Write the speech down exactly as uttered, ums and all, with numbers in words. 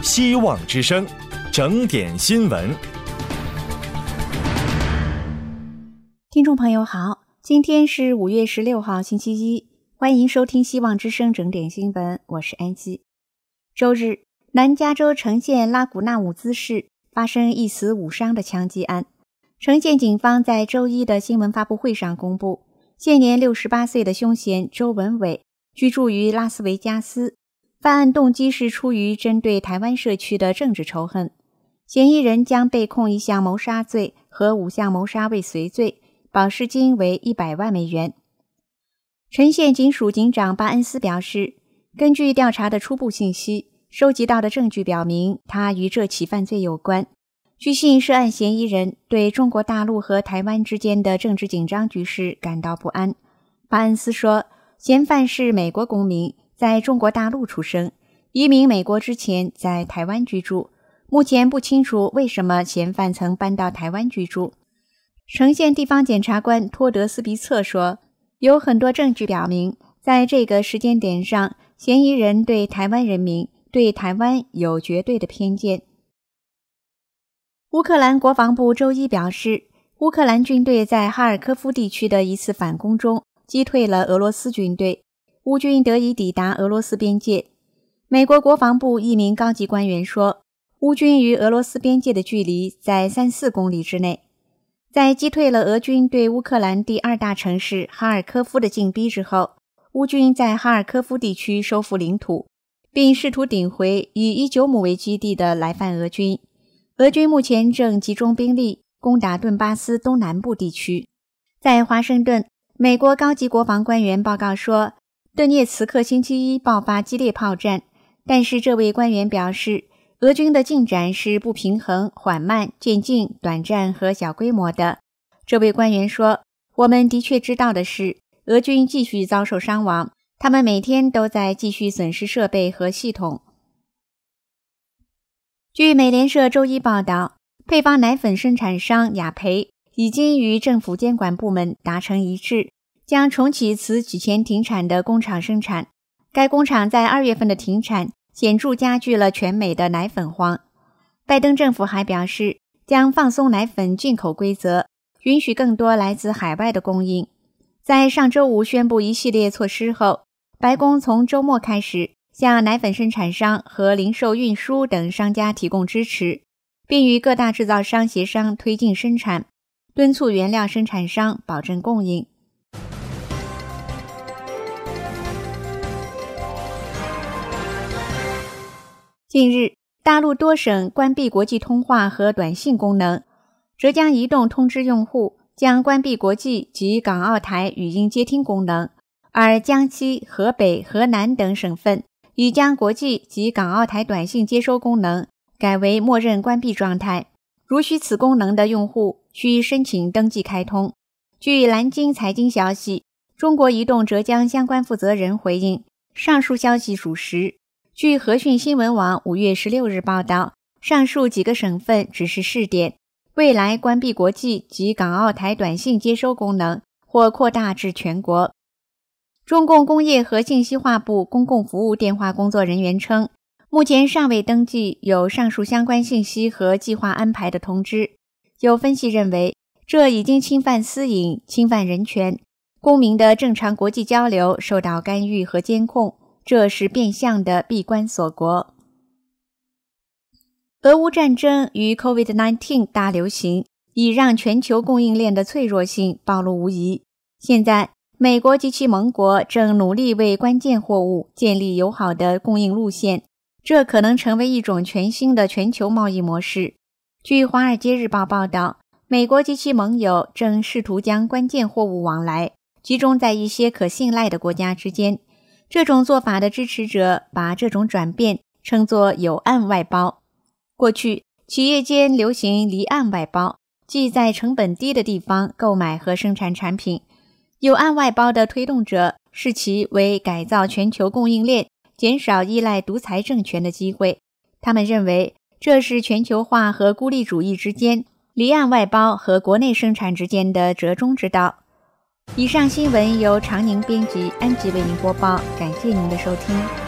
希望之声，整点新闻。 听众朋友好，今天是五月十六号星期一，欢迎收听希望之声整点新闻，我是安琪。周日，南加州城县拉古纳伍兹市发生一死五伤的枪击案。城县警方在周一的新闻发布会上公布，现年六十八岁的凶嫌周文伟居住于拉斯维加斯，犯案动机是出于针对台湾社区的政治仇恨。嫌疑人将被控一项谋杀罪和五项谋杀未遂罪，保释金为一百万美元。城县警署警长巴恩斯表示，根据调查的初步信息，收集到的证据表明他与这起犯罪有关。据信，涉案嫌疑人对中国大陆和台湾之间的政治紧张局势感到不安。巴恩斯说，嫌犯是美国公民，在中国大陆出生，移民美国之前在台湾居住，目前不清楚为什么嫌犯曾搬到台湾居住。城县地方检察官托德斯比策说，有很多证据表明，在这个时间点上，嫌疑人对台湾人民、对台湾有绝对的偏见。乌克兰国防部周一表示，乌克兰军队在哈尔科夫地区的一次反攻中击退了俄罗斯军队，乌军得以抵达俄罗斯边界。美国国防部一名高级官员说，乌军与俄罗斯边界的距离在三四公里之内。在击退了俄军对乌克兰第二大城市哈尔科夫的进逼之后，乌军在哈尔科夫地区收复领土，并试图顶回以伊久姆为基地的来犯俄军。俄军目前正集中兵力攻打顿巴斯东南部地区。在华盛顿，美国高级国防官员报告说，顿涅茨克星期一爆发激烈炮战，但是这位官员表示，俄军的进展是不平衡、缓慢、渐进、短暂和小规模的。这位官员说，我们的确知道的是，俄军继续遭受伤亡，他们每天都在继续损失设备和系统。据美联社周一报道，配方奶粉生产商雅培已经与政府监管部门达成一致，将重启此几前停产的工厂生产。该工厂在二月份的停产显著加剧了全美的奶粉荒。拜登政府还表示，将放松奶粉进口规则，允许更多来自海外的供应。在上周五宣布一系列措施后，白宫从周末开始向奶粉生产商和零售运输等商家提供支持，并与各大制造商协商推进生产，敦促原料生产商保证供应。近日，大陆多省关闭国际通话和短信功能。浙江移动通知用户将关闭国际及港澳台语音接听功能，而江西、河北、河南等省份已将国际及港澳台短信接收功能改为默认关闭状态，如需此功能的用户需申请登记开通。据南京财经消息，中国移动浙江相关负责人回应，上述消息属实。据和讯新闻网五月十六日报道，上述几个省份只是试点，未来关闭国际及港澳台短信接收功能或扩大至全国。中共工业和信息化部公共服务电话工作人员称，目前尚未登记有上述相关信息和计划安排的通知。有分析认为，这已经侵犯私隐、侵犯人权，公民的正常国际交流受到干预和监控，这是变相的闭关锁国。俄乌战争与 COVID 十九 大流行已让全球供应链的脆弱性暴露无遗。现在，美国及其盟国正努力为关键货物建立友好的供应路线，这可能成为一种全新的全球贸易模式。据《华尔街日报》报道，美国及其盟友正试图将关键货物往来集中在一些可信赖的国家之间。这种做法的支持者把这种转变称作有岸外包。过去，企业间流行离岸外包，即在成本低的地方购买和生产产品。有岸外包的推动者视其为改造全球供应链、减少依赖独裁政权的机会。他们认为，这是全球化和孤立主义之间、离岸外包和国内生产之间的折中之道。以上新闻由常宁编辑，安吉为您播报，感谢您的收听。